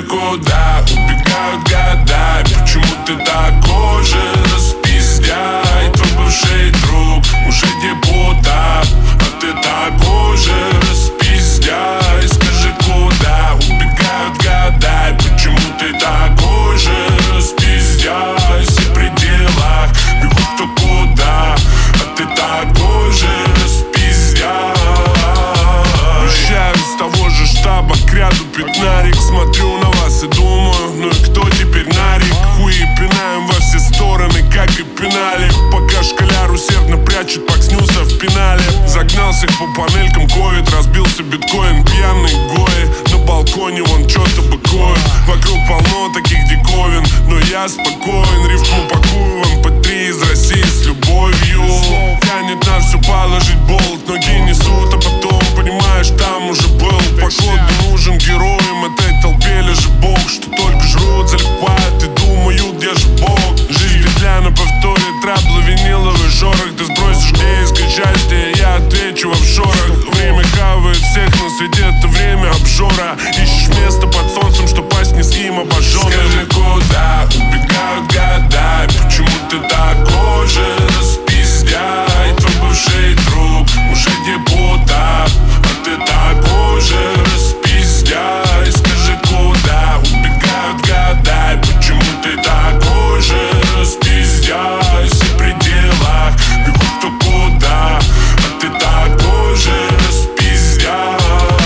куда убегают года? Почему ты такой же распиздяй? Твой бывший друг уже депутат, а ты такой же распиздяй. Скажи, куда убегают года? Почему ты такой же распиздяй? Все при делах бегут кто куда, а ты такой же распиздяй. Уезжаю из того же штаба к ряду пятнарик. Смотрю на вас и думаю, ну и кто теперь нарик? Хуи пинаем во все стороны, как и пинали. Пока школяр усердно прячет пак снюса в пенале. Загнал всех по панелькам, ковид, разбился биткоин. Пьяный гои, на балконе вон чё-то быкует. Вокруг полно таких диковин, но я спокоен. Рифму пакую в MP3 из России с любовью. Тянет на все положить болт, ноги несут, а потом понимаешь, там уже был. Походу нужен героям этой толпе лежит бог, что только жрут, залипают и думают, где же Бог. Жизнь петля на повторе, траблы, виниловый шорох. Ты сбросишь, где искать счастье, я отвечу в офшорах. Время хавает всех на свете, это время обжора. Ищешь место под солнцем, что пасть не с кем обожжённым. Скажи, куда убегают года? Почему ты такой же распиздяй? Твой бывший друг уже депутат, а ты такой же распиздяй. Скажи, куда убегают года? Почему ты такой же распиздяй? Все при делах бегут кто куда, а ты такой же распиздяй.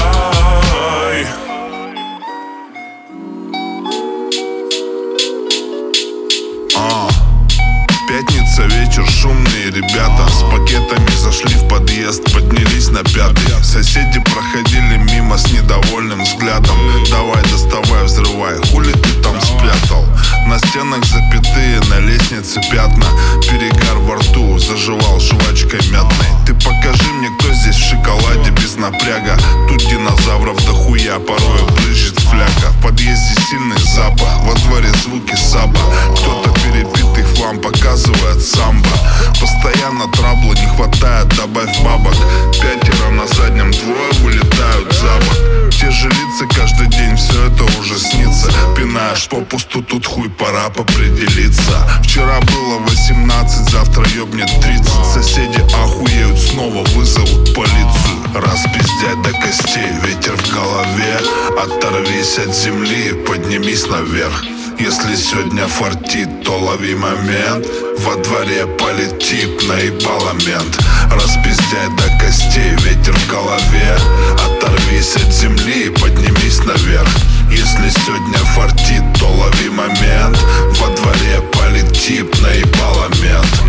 Пятница, вечер, шумные ребята с пакетами зашли в подъезд, поднялись на пятый. Соседи проходили мимо с недовольным взглядом. Давай, доставай, взрывай, хули ты там спрятал? На стенах запятые, на лестнице пятна. Перегар во рту, заживал жвачкой мятной. Ты покажи мне, кто здесь в шоколаде без напряга. Тут динозавров дохуя, порою брызжет фляга. В подъезде сильный запах, во дворе звуки саба. Кто-то перебитый хлам показывает самбо. Постоянно трабла не хватает, добавь бабок. Пятеро на заднем, двое вылетают за бок. Те же лица каждый день, все это уже снится. Пинаешь попусту, тут хуй, пора попределиться. Вчера было 18, завтра ёбнет 30. Соседи охуеют, снова вызовут полицию. Распиздять до костей, ветер в голове. Оторвись от земли, поднимись наверх. Если сегодня фартит, то лови момент. Во дворе полетит, наебало мент. Распиздяй до костей, ветер в голове. Оторвись от земли, поднимись наверх. Если сегодня фартит, то лови момент. Во дворе полетит, наебало мент.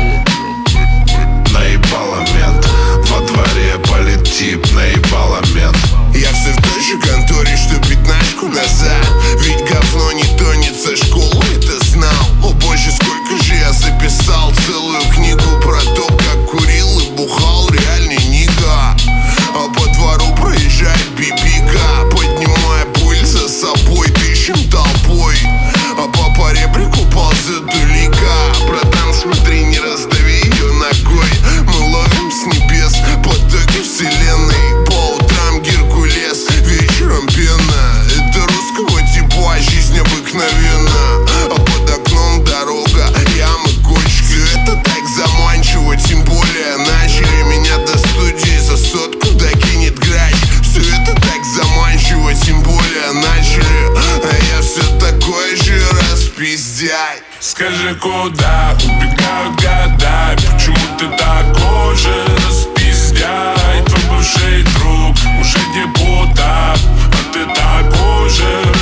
Наебало мент. Во дворе полетит, наебало мент. Я все в той же конторе, что пятнашку назад. Ведь говно не тонет со школы, это знал. О боже, сколько же я записал целую книгу про то, как курил и бухал реальный нига. А по двору проезжает бибика, поднимая пыль за собой, дышим толпой. А по поребрику ползет улика. Братан, смотри, не раздави ее ногой. Мы ловим с небес потоки вселенной. По утрам Геркулес, вечером пена. Это русского типа, жизнь обыкновенна. А под окном дорога, ямы, кочки. Это так заманчиво, тем более начали меня до студии за сотку докинет грач. Все это так заманчиво, тем более начали. А я все такой же распиздяй. Скажи, куда убегают года? Почему ты такой же распиздяй? Твой бывший друг уже депутат, а ты такой же